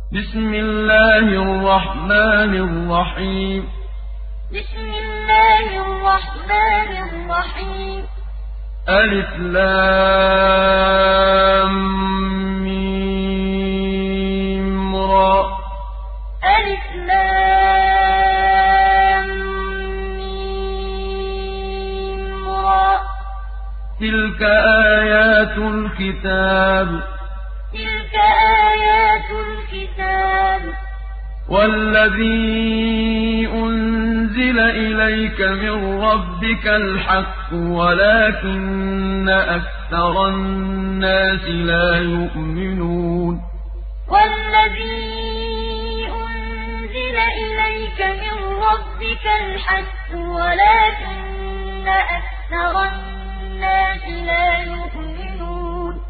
بسم الله الرحمن الرحيم بسم الله الرحمن الرحيم ألف لام ميم را ألف لام ميم را تلك آيات الكتاب تلك آيات الكتاب والذي أنزل إليك من ربك الحق ولكن أكثر الناس لا يؤمنون والذي أنزل إليك من ربك الحق ولكن أكثر الناس لا يؤمنون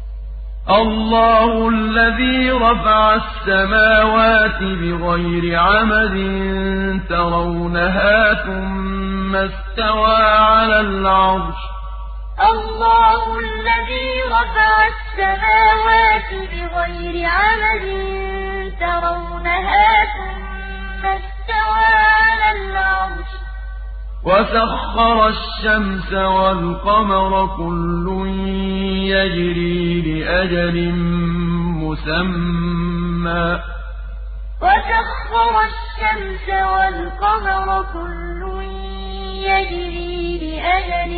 الله الذي رفع السماوات بغير عمد ترونها ثم استوى على العرش الله الذي رفع السماوات بغير عمد ترونها ثم استوى على العرش وسخر الشمس والقمر كل يجري لأجل مسمى وسخر الشمس والقمر كل يجري لأجل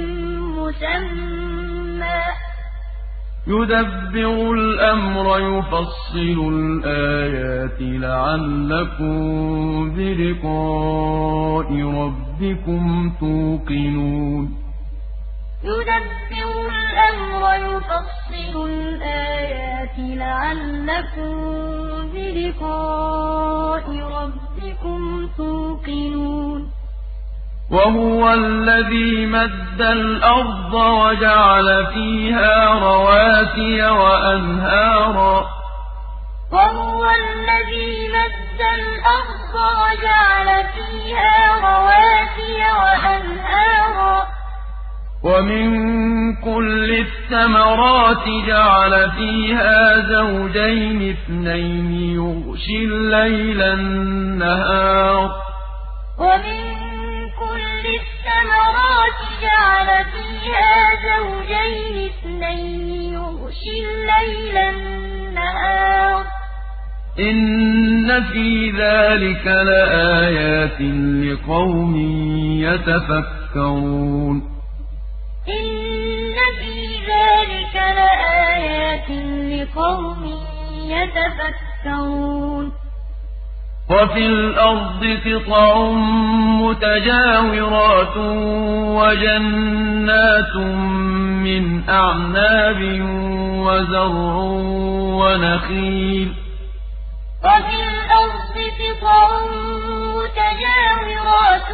مسمى يدبر الأمر يفصل الآيات لعلكم بلقاء ربكم توقنون يدبر الأمر يفصل الآيات لعلكم بلقاء ربكم توقنون وهو الذي مد الأرض وجعل فيها رواسي وأنهارا وهو الذي مد الأرض وجعل فيها رواسي وأنهارا ومن كل الثمرات جعل فيها زوجين اثنين يغشي الليل النهار ومن كل الثمرات جعل فيها زوجين اثنين يغشي الليل النهار إن في ذلك لآيات لقوم يتفكرون إن في ذلك لآيات لقوم يتفكرون وفي الأرض قطع متجاورات وجنات من أعناب وزرع ونخيل وفي الأرض قطع متجاورات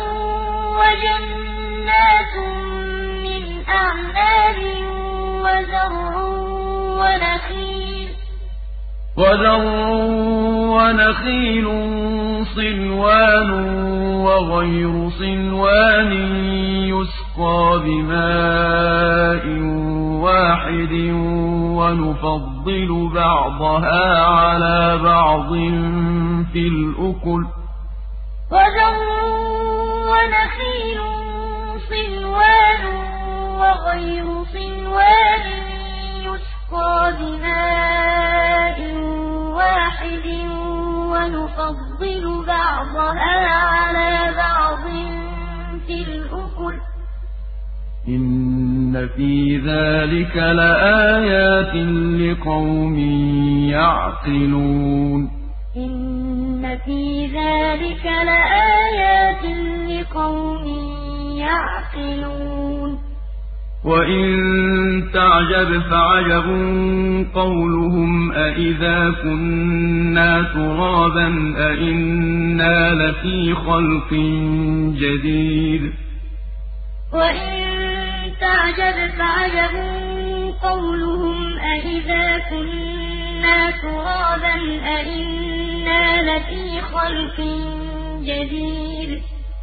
وجنات من أعناب ونخيل صنوان وغير صنوان يسقى بماء واحد ونفضل بعضها على بعض في الأكل ونخيل صنوان وغير صنوان يسقى بماء واحد ونفضل بعضها على بعض في الأكل إن في ذلك لآيات لقوم يعقلون إن في ذلك لآيات لقوم يعقلون وإن تعجب فعجب قولهم أإذا كنا ترابا أإنا لفي خلق جديد وإن تعجب فعجب قولهم أإذا كنا ترابا أإنا لفي خلق جديد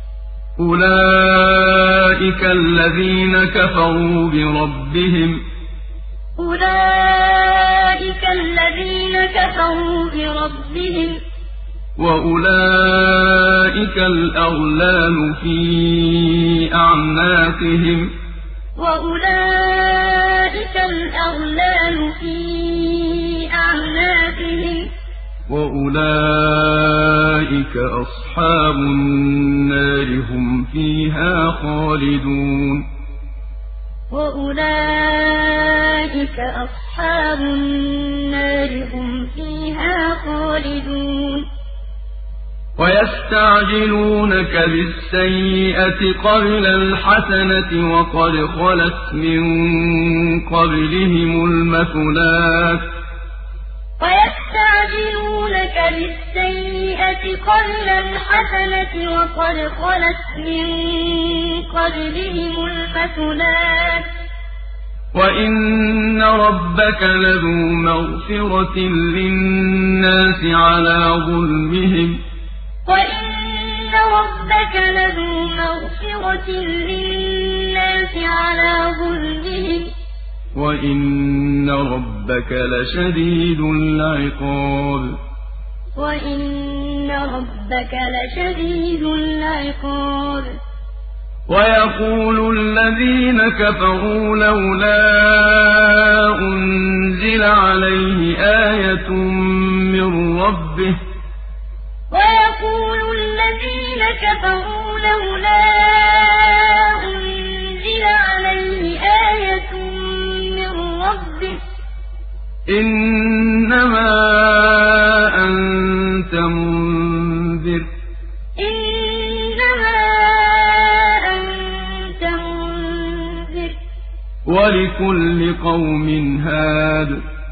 أولئك الذين كفروا بربهم أولئك أُولَٰئِكَ الَّذِينَ كَفَرُوا بِرَبِّهِمْ وَأُولَٰئِكَ الْأَغْلَالُ فِي أَعْنَاقِهِمْ وَأُولَٰئِكَ الْأَغْلَالُ فِي أَعْنَاقِهِمْ وَأُولَٰئِكَ أَصْحَابُ النَّارِ هُمْ فِيهَا خَالِدُونَ وَأُولَٰئِكَ أَصْحَابُ النَّارِ هُمْ فِيهَا خَالِدُونَ وَيَسْتَعْجِلُونَكَ بِالسَّيِّئَةِ قَبْلَ الْحَسَنَةِ وَقَدْ خَلَتْ مِن قَبْلِهِمُ الْمَثُلَاتُ وَيَسْتَعْجِلُونَكَ بِالسَّيِّئَةِ قَبْلَ الْحَسَنَةِ وَقَدْ خَلَتْ مِن قَبْلِهِمُ الْمَثُلَاتُ وَإِنَّ رَبَّكَ لَذُو مَغْفِرَةٍ لِّلنَّاسِ عَلَىٰ ظُلْمِهِمْ وَإِنَّ رَبَّكَ لَذُو مَغْفِرَةٍ لِّلنَّاسِ عَلَىٰ ظُلْمِهِمْ وَإِنَّ رَبَّكَ لَشَدِيدُ الْعِقَابِ وَإِنَّ رَبَّكَ لَشَدِيدُ الْعِقَابِ وَيَقُولُ الَّذِينَ كَفَرُوا لَوْلَا أُنزِلَ عَلَيْهِ آيَةٌ مِّن رَّبِّهِ وَيَقُولُ الَّذِينَ كَفَرُوا لَوْلَا أُنزِلَ عَلَيْهِ آيَةٌ مِّن رَّبِّهِ إِنَّمَا أَنتَ مُنذِرٌ وَلِكُلِّ قَوْمٍ هَادٍ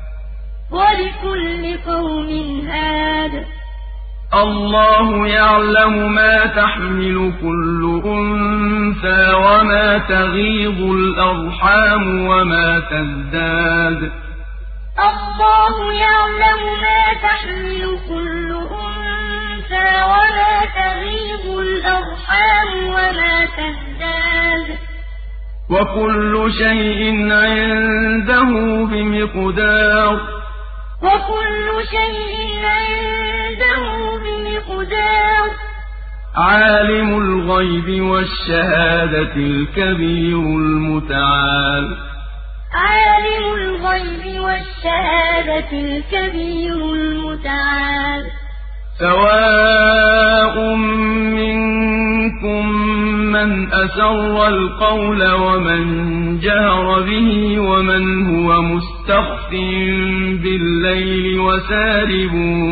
اللَّهُ يَعْلَمُ مَا تَحْمِلُ كُلُّ أُنثَىٰ وَمَا تَغِيضُ الْأَرْحَامُ وَمَا تَزْدَادُ اللَّهُ يَعْلَمُ مَا تَحْمِلُ كُلُّ أُنثَىٰ وَمَا تَغِيضُ الْأَرْحَامُ وَمَا تَزْدَادُ وَكُلُّ شَيْءٍ عِندَهُ بِمِقْدَارٍ وَكُلُّ شَيْءٍ عِندَهُ بِمِقْدَارٍ عَالِمُ الْغَيْبِ وَالشَّهَادَةِ الْكَبِيرُ الْمُتَعَالِ عَالِمُ الْغَيْبِ وَالشَّهَادَةِ الْكَبِيرُ الْمُتَعَالِ سَوَاءٌ مِّنكُم مَّنْ أَسَرَّ الْقَوْلَ وَمَن جَهَرَ بِهِ وَمَنْ هُوَ مُسْتَخْفٍ بِاللَّيْلِ وَسَارِبٌ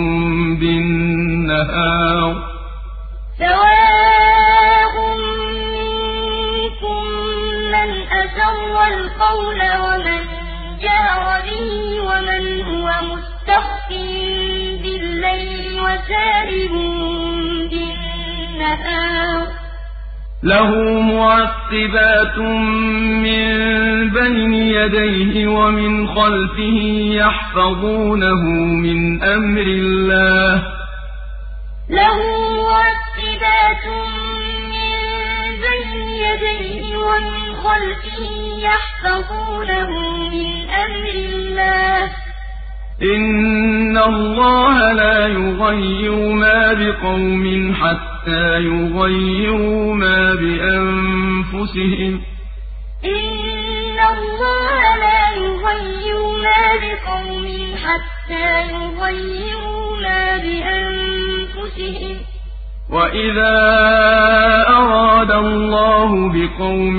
بِالنَّهَارِ سَوَاءٌ مِّنكُم مَّنْ أَسَرَّ الْقَوْلَ وَمَن جَهَرَ بِهِ وَمَنْ هُوَ مُسْتَخْفٍ بِاللَّيْلِ وَسَارِبٌ بِالنَّهَارِ لَهُ مُعَقِّبَاتٌ مِّن بَيْنِ يَدَيْهِ وَمِنْ خَلْفِهِ يَحْفَظُونَهُ مِنْ أَمْرِ اللَّهِ لَهُ مُعَقِّبَاتٌ مِّن بَيْنِ يَدَيْهِ وَمِنْ خَلْفِهِ يَحْفَظُونَهُ مِنْ أَمْرِ اللَّهِ إِنَّ اللَّهَ لَا يُغَيِّرُ مَا بِقَوْمٍ حَتَّىٰ يُغَيِّرُوا مَا بِأَنفُسِهِمْ إِنَّ اللَّهَ لَا يُغَيِّرُ مَا بِقَوْمٍ حَتَّىٰ يُغَيِّرُوا مَا بِأَنفُسِهِمْ وَإِذَا أَرَادَ اللَّهُ بِقَوْمٍ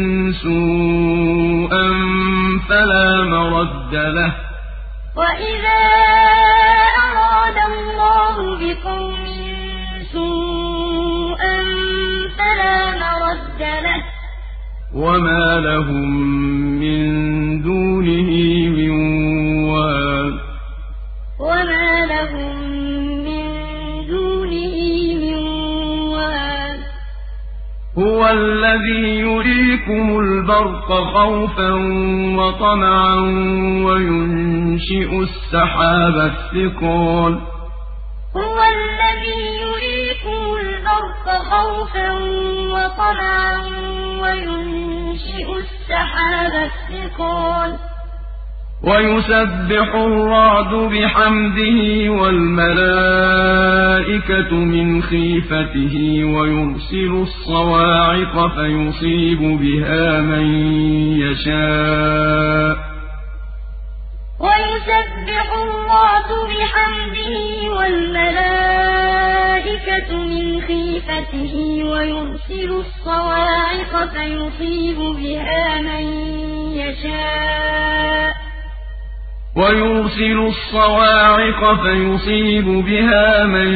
سُوءًا فَلَا مَرَدَّ لَهُ وَإِذَا أَرَادَ اللَّهُ بِقَوْمٍ سُوءًا فَلَا مَرَدَّ لَهُ وَمَا لَهُم مِّن دُونِهِ مِن وَالٍ وَمَا لَهُم مِّن دُونِهِ مِن وَالٍ هُوَ الَّذِي يُرِيكُمُ الْبَرْقَ خَوْفًا وَطَمَعًا وَيُنشِئُ السَّحَابَ الثِّقَالَ هُوَ الَّذِي يُرِيكُمُ الْبَرْقَ خَوْفًا وَطَمَعًا وَيُنشِئُ السَّحَابَ الثِّقَالَ ويسبح الرعد بحمده والملائكة من خيفته ويرسل الصواعق فيصيب بها من يشاء ويسبح الرعد بحمده والملائكة من خيفته ويرسل الصواعق فيصيب بها من يشاء ويرسل الصواعق فيصيب بها من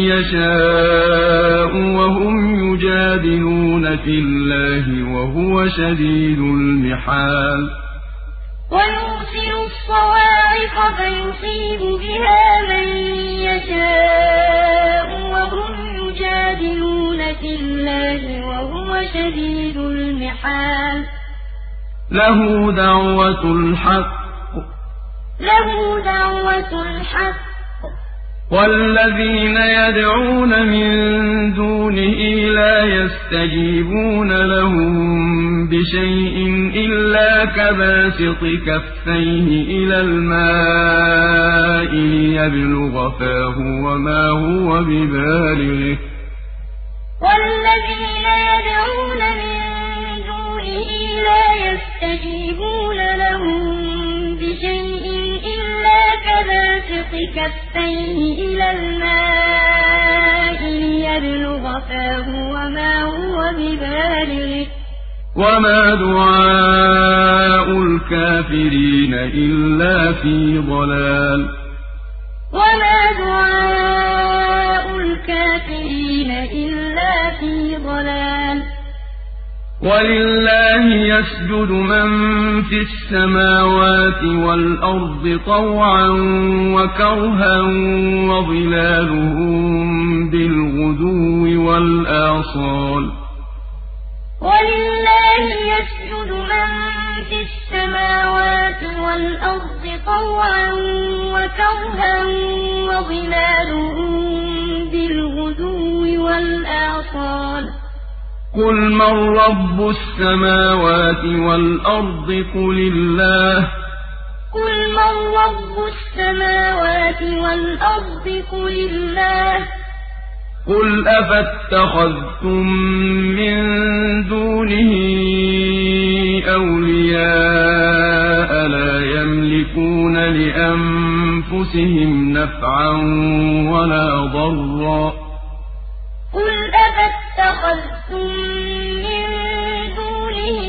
يشاء وهم يجادلون في الله وهو شديد المحال ويرسل الصواعق فيصيب بها من يشاء وهم يجادلون في الله وهو شديد المحال له دعوة الحق والذين يدعون من دونه لا يستجيبون لهم بشيء إلا كباسط كفيه إلى الماء ليبلغ فاه وما هو ببالغه والذين يدعون من دونه لا يستجيبون لهم بشيء إلا كباسط كفيه إلى الماء ليبلغ فاه وما هو ببالغه وما دعاء الكافرين إلا في ضلال وما دعاء الكافرين إلا في ضلال ولله يسجد من في السماوات والأرض طوعا وكرها وظلالهم بالغدو والآصال ولله يسجد من في السماوات والأرض طوعا وكرها وظلالهم بالغدو والآصال قل من رب السماوات والأرض قل الله قل أفاتخذتم من دونه أولياء لا يملكون لأنفسهم نفعا ولا ضرا قل أفاتخذتم من دونه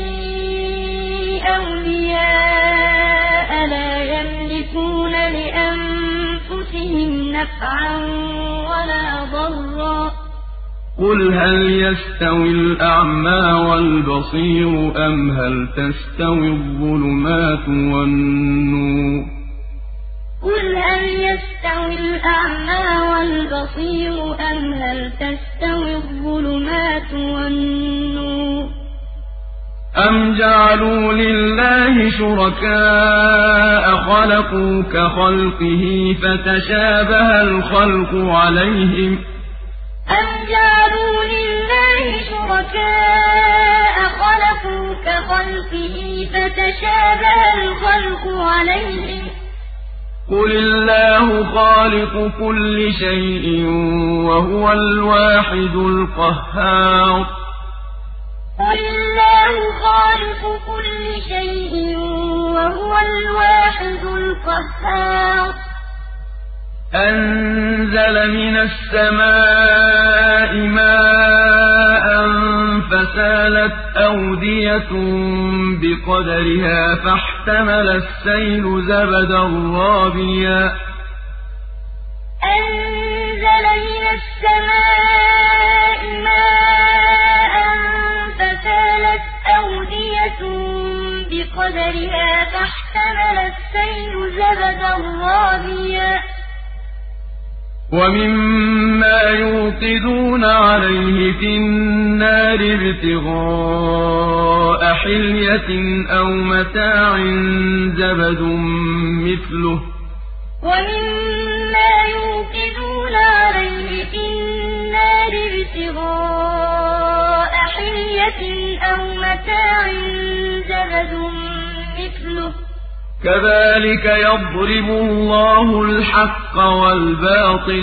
أولياء لا يملكون لأنفسهم نفعا ولا ضرا قل هل يستوي الأعمى والبصير أم هل تستوي الظلمات والنور قل هل يستوي الأعمى والبصير أم هل تستوي الظلمات والنور أم جعلوا لله شركاء خلقوا كخلقه فتشابه الخلق عليهم قل الله خالق كل شيء وهو الواحد القهار أنزل من السماء ماء فسالت أودية بقدرها فاحتمل السيل زبدا رابيا ومما يوقدون عليه في النار ابتغاء حلية أو متاع زبد مثله كذلك يضرب الله الحق والباطل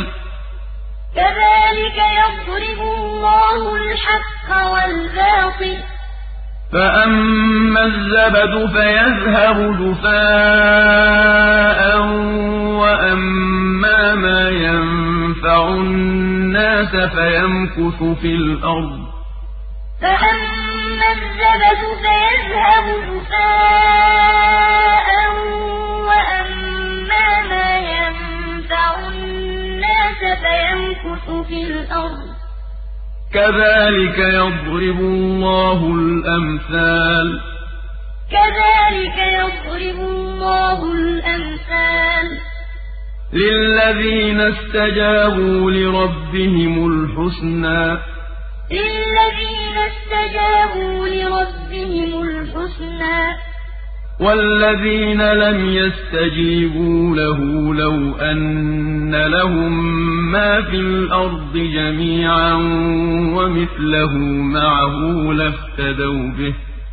فأما الزبد فيذهب جفاء وأما ما ينفع الناس فيمكث في الأرض كذلك يضرب الله الأمثال للذين استجابوا لربهم الحسنى والذين لم يستجيبوا له لو أن لهم ما في الأرض جميعا ومثله معه لافتدوا به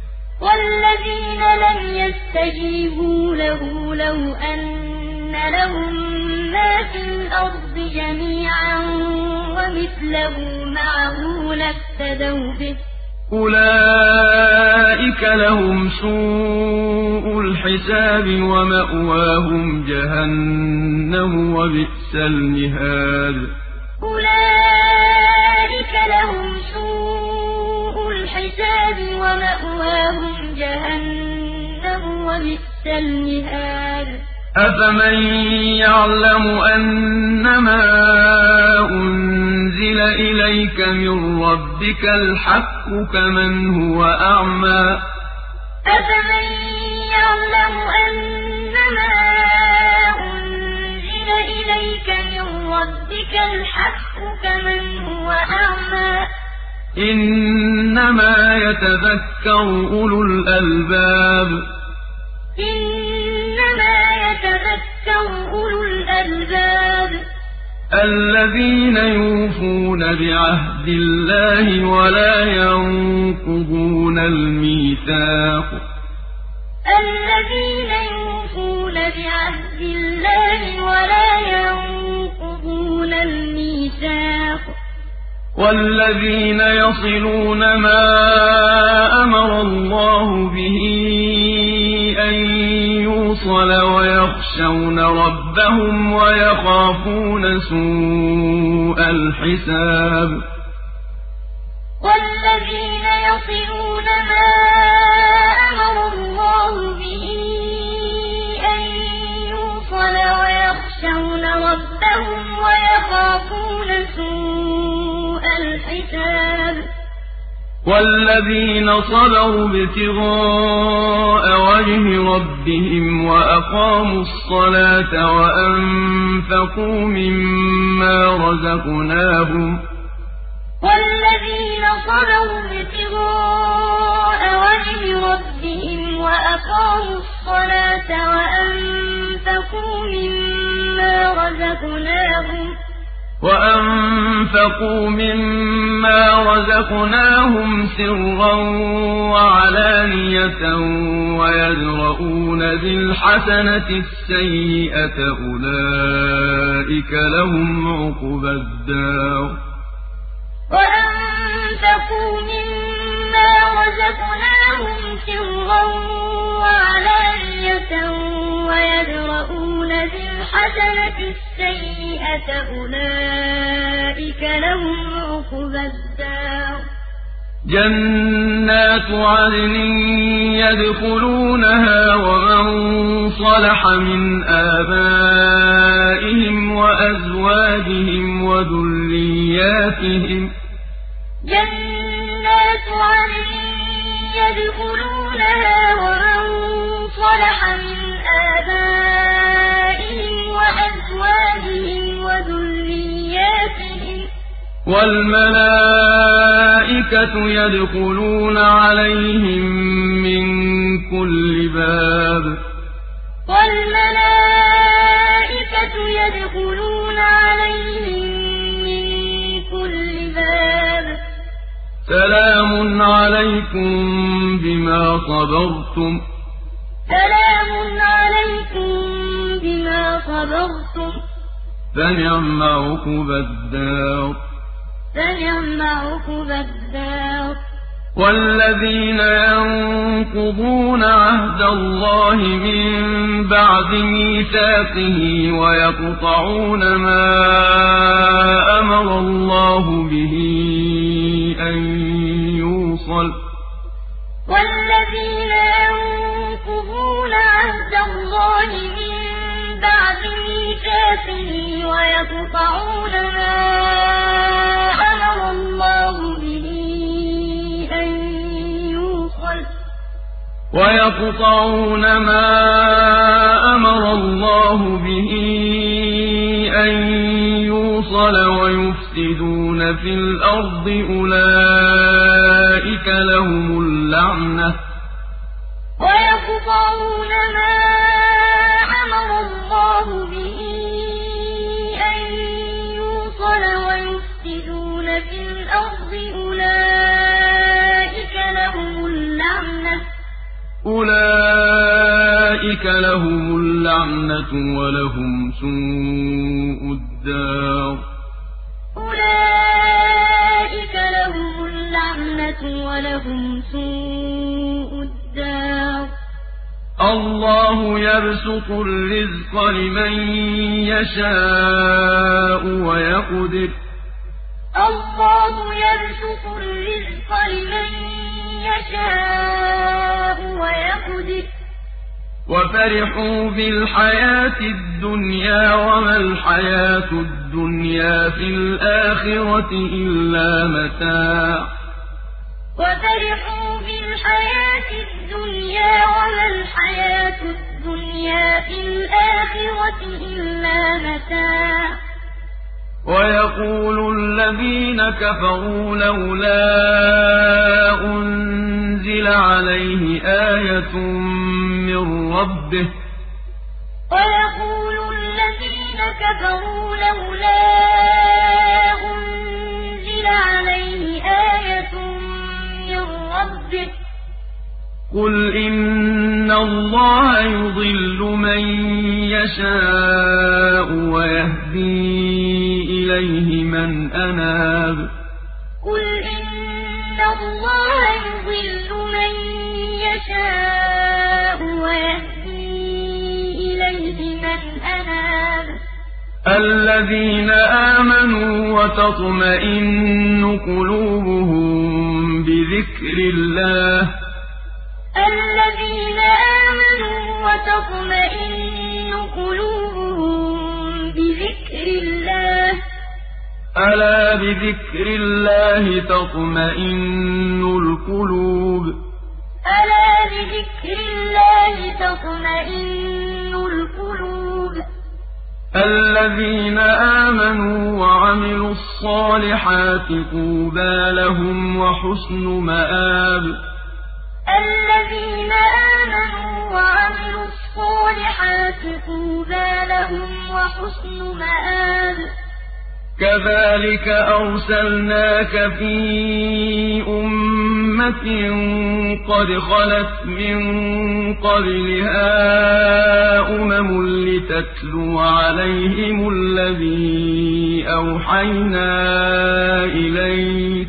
أولئك لهم سوء الحساب ومأواهم جهنم وبئس المهاد أفمن يعلم أنما أنزل إليك من ربك الحق كمن هو أعمى إنما يتذكر أولو الألباب الذين يوفون بعهد الله ولا ينقضون الميثاق والذين يصلون ما أمر الله به أن يوصل ويخشون ربهم ويخافون سوء الحساب والذين صبروا ابتغاء وجه ربهم وأقاموا الصلاة وأنفقوا مما رزقناهم سرا وعلانية ويدرؤون بالحسنة السيئة أولئك لهم عقبى الدار جنات عدن يدخلونها ومن صلح من آبائهم وأزواجهم وذرياتهم والملائكة يدخلون عليهم من كل باب سلام عليكم بما صبرتم صبرتم فنعم عقبى الدار. والذين ينقضون عهد الله من بعد ميثاقه ويقطعون ما أمر الله به أن يوصل والذين ينقضون عهد الله من بعد ميثاقه ويقطعون ما أمر الله به أن يوصل ويفسدون في الأرض أولئك لهم اللعنة ويقطعون ما أمر الله به أن يوصل ويفسدون في الأرض أولئك لهم اللعنة ولهم سوء الدار. الله يبسط الرزق لمن يشاء ويقدر وفرحوا بالحياة الدنيا وما الحياة الدنيا في الآخرة إلا متاع. ويقول الذين كفروا لولا أنزل عليه آية من ربه قل إن الله يضل من يشاء ويهدي إليه من أناب. الذين آمنوا وتطمئن قلوبهم بذكر الله ألا بذكر الله تطمئن القلوب. الذين آمنوا وعملوا الصالحات طوبى لهم وحسن مآب. كذلك أرسلناك في أمة قد خلت من قبلها لتتلو عليهم الذي أوحينا إليك.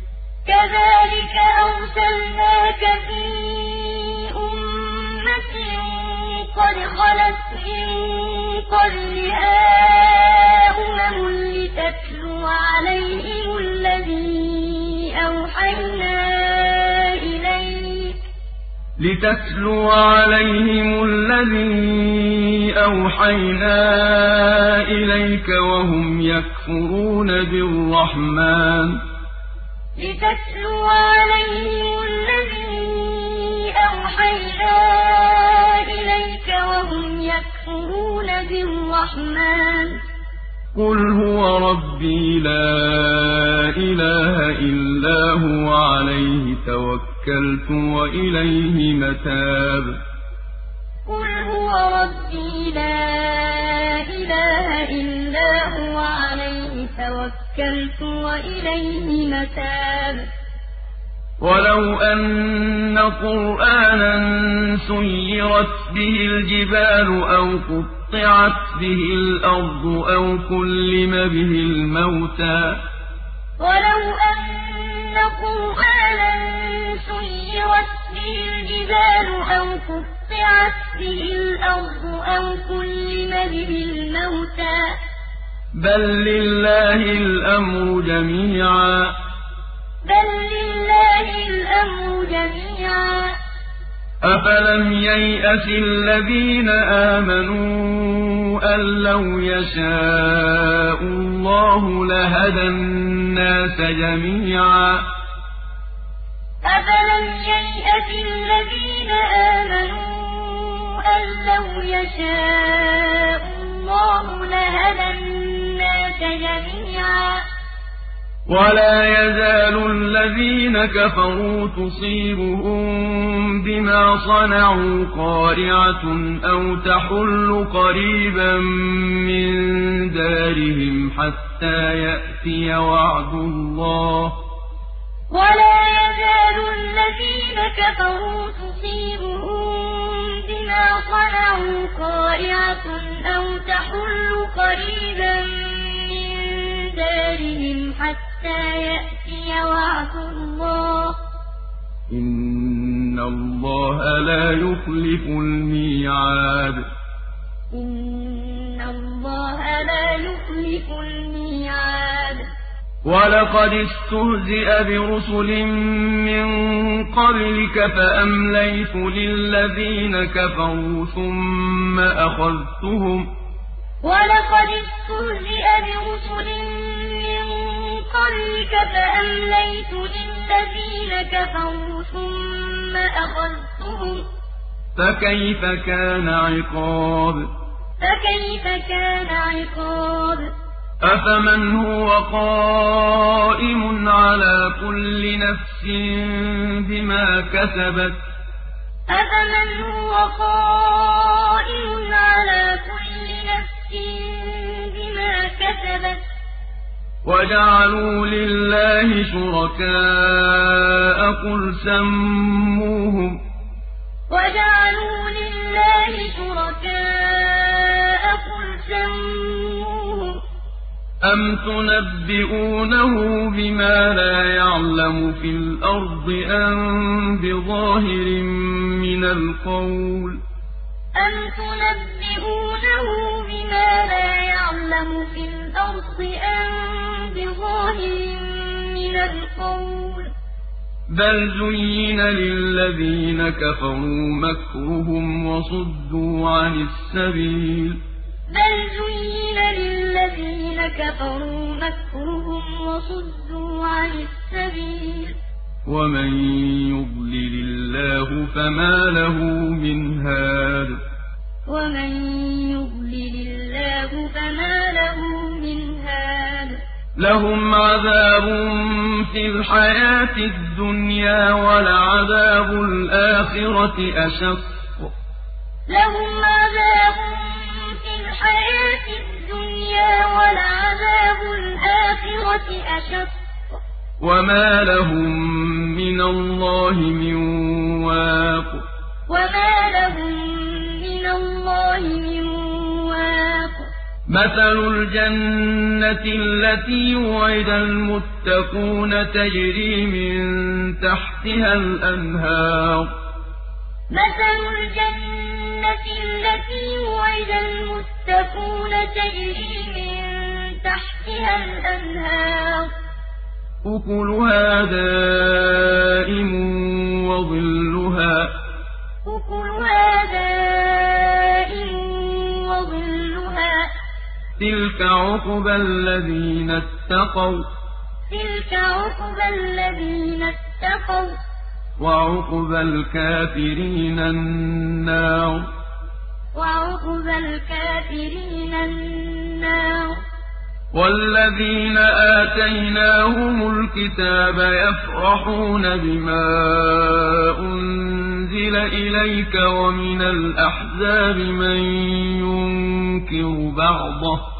قد خلت من قبلها لتتلو عليهم الذي أوحينا إليك وهم يكفرون بالرحمن. قل هو ربي لا إله إلا هو عليه توكلت وإليه متاب. ولو أن قرآنا سيرت به الجبال أو قطعت قُطِّعَتْ بِهِ الْأَرْضُ أَوْ كُلِّمَ بِهِ الْمَوْتَىٰ وَلَوْ أَنَّ قُرْآنًا سُيِّرَتْ بِهِ الْجِبَالُ أَوْ قُطِّعَتْ بِهِ الْأَرْضُ أَوْ كُلِّمَ بِهِ الْمَوْتَىٰ بَل لِّلَّهِ الْأَمْرُ جَمِيعًا أَفَلَمْ يَيْأَسِ الَّذِينَ آمَنُوا أَن لَّوْ يَشَاءُ اللَّهُ لَهَدَى النَّاسَ جَمِيعًا أَفَلَمْ يَيْأَسِ الَّذِينَ آمَنُوا أَن لَّوْ يَشَاءُ اللَّهُ لَهَدَى النَّاسَ جَمِيعًا وَلَا يَزَالُ الَّذِينَ كَفَرُوا تُصِيبُهُم بِمَا صَنَعُوا قَارِعَةٌ أَوْ تَحُلُّ قَرِيبًا مِّن دَارِهِمْ حَتَّىٰ يَأْتِيَ وَعْدُ اللَّهِ ۚ وَلَا يَزَالُ الَّذِينَ كَفَرُوا تُصِيبُهُم بِمَا صَنَعُوا قَارِعَةٌ أَوْ تَحُلُّ قَرِيبًا مِّن دَارِهِمْ حَتَّىٰ يَأْتِيَ وَعْدُ اللَّهِ ۚ إِنَّ اللَّهَ لَا يُخْلِفُ الْمِيعَادَ وَلَقَدِ اسْتُهْزِئَ بِرُسُلٍ مِّن قَبْلِكَ فَأَمْلَيْتُ لِلَّذِينَ كَفَرُوا ثُمَّ أَخَذْتُهُمْ ۖ وَلَقَدِ اسْتُهْزِئَ بِرُسُلٍ مِّن قَبْلِكَ فَأَمْلَيْتُ لِلَّذِينَ كَفَرُوا ثُمَّ أَخَذْتُهُمْ ۖ فَكَيْفَ كَانَ عِقَابِ أَفَمَنْ هُوَ قَائِمٌ عَلَىٰ كُلِّ نَفْسٍ بِمَا كَسَبَتْ وَجَعَلُوا لِلَّهِ شُرَكَاءَ قُلْ سَمُّوهُمْ أَمْ تُنَبِّئُونَهُ بِمَا لَا يَعْلَمُ فِي الْأَرْضِ أَم بِظَاهِرٍ مِّنَ الْقَوْلِ ۚ بَلْ زُيِّنَ لِلَّذِينَ كَفَرُوا مَكْرُهُمْ وَصُدُّوا عَنِ السَّبِيلِ وَمَن يُضْلِلِ اللَّهُ فَمَا لَهُ مِنْ هَادٍ لَهُمْ عَذَابٌ فِي الْحَيَاةِ الدُّنْيَا وَلَعَذَابُ الْآخِرَةِ أَشَقُّ ۖ وَمَا لَهُم مِّنَ اللَّهِ مِن وَاقٍ مَثَلُ الْجَنَّةِ الَّتِي وُعِدَ الْمُتَّقُونَ تَجْرِي مِن تَحْتِهَا الْأَنْهَارُ أُكُلُهَا دَائِمٌ وَظِلُّهَا ۚ تِلْكَ عُقْبَى الَّذِينَ اتَّقَوا ۖ وَّعُقْبَى الْكَافِرِينَ النَّارُ وَالَّذِينَ آتَيْنَاهُمُ الْكِتَابَ يَفْرَحُونَ بِمَا أُنزِلَ إِلَيْكَ وَمِنَ الْأَحْزَابِ مَن يُنكِرُ بَعْضَهُ ۚ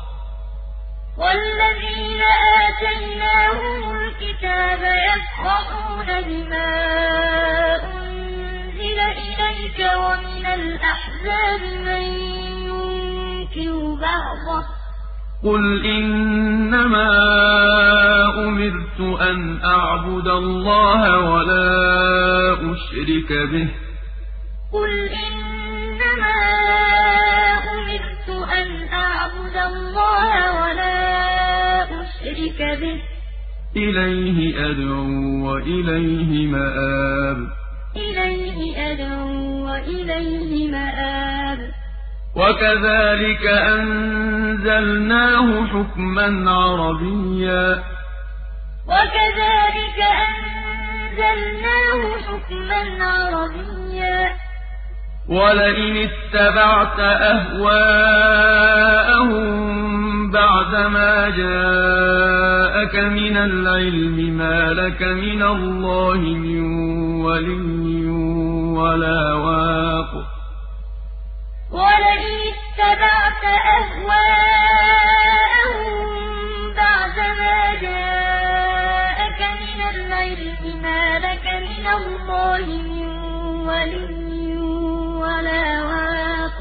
ينكر بعضه قل إنما أمرت أن أعبد الله ولا أشرك به قل إنما أمرت أن أعبد الله ولا أشرك به إليه أدعو وإليه مآب إليه أدعو وإليه مآب وكذلك أنزلناه حكما عربيا وكذلك أنزلناه حكما عربيا ولئن اتبعت أهواءهم بعدما جاءك من العلم ما لك من الله من ولي ولا واق ولئن اتبعت أهواءهم بعدما جاءك من العلم ما لك من الله من ولي ولا واق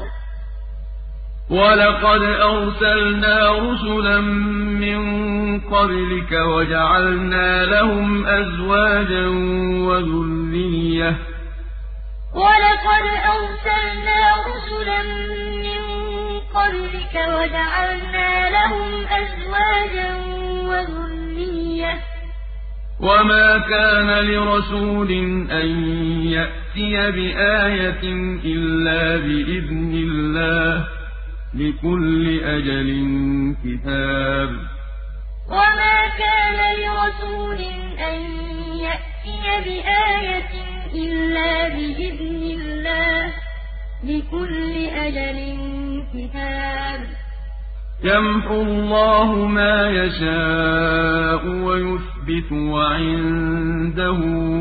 ولقد أرسلنا رسلا من قبلك وجعلنا لهم أزواجا وذرية ولقد أرسلنا رسلا من قبلك وجعلنا لهم أزواجا وذرية وما كان لرسول أن يأتي بآية إلا بإذن الله لكل أجل كتاب وما كان لرسول أن يأتي بآية إلا بإذن الله لكل أجل كتاب يمحو الله ما يشاء ويثبت وعنده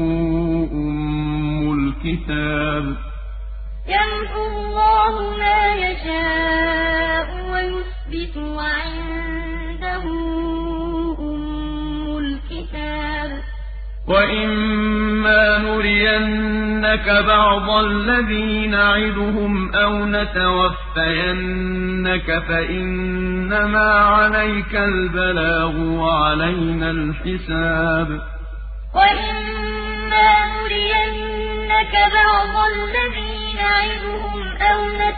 أم الكتاب يمحو الله ما يشاء ويثبت وعنده أم الكتاب وإما نرينك بعض الذي نعدهم أو نتوفينك فإنما عليك البلاغ وعلينا الحساب وإما نرينك بعض الذي نعدهم أو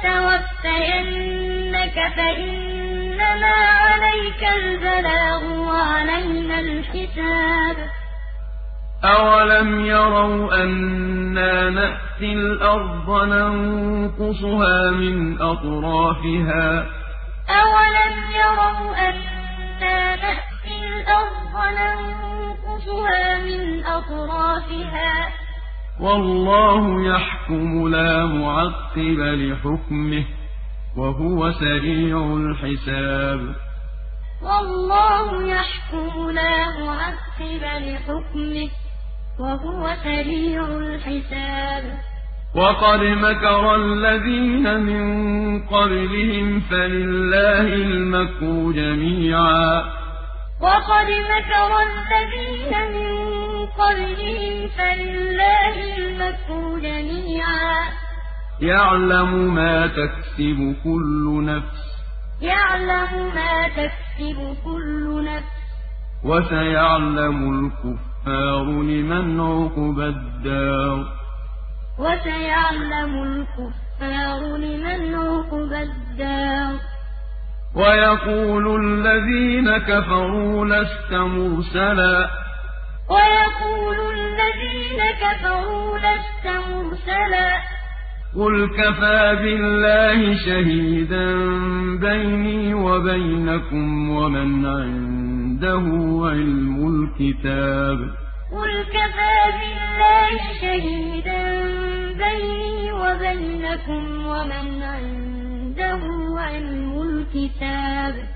نتوفينك فإنما عليك البلاغ وعلينا الحساب أولم يروا أنا نأتي الأرض ننقصها من أطرافها أولم يروا أنا نأتي الأرض ننقصها من أطرافها والله يحكم لا معقب لحكمه وهو سريع الحساب والله يحكم لا معقب لحكمه وهو سريع الحساب وقد مكر الذين من قبلهم فلله المكر جميعا وقد مكر الذين من قبلهم فلله المكر جميعا يعلم ما تكسب كل نفس يعلم ما تكسب كل نفس وسيعلم الكفار لمن عقبى الدار وسيعلم الكفار لمن عقبى الدار ويقول الذين كفروا لست مرسلا ويقول الذين كفروا لست مرسلا قل كفى بالله شهيدا بيني وبينكم ومن عنده علم الكتاب قل كفى بالله شهيدا بيني وبينكم ومن عنده علم الكتاب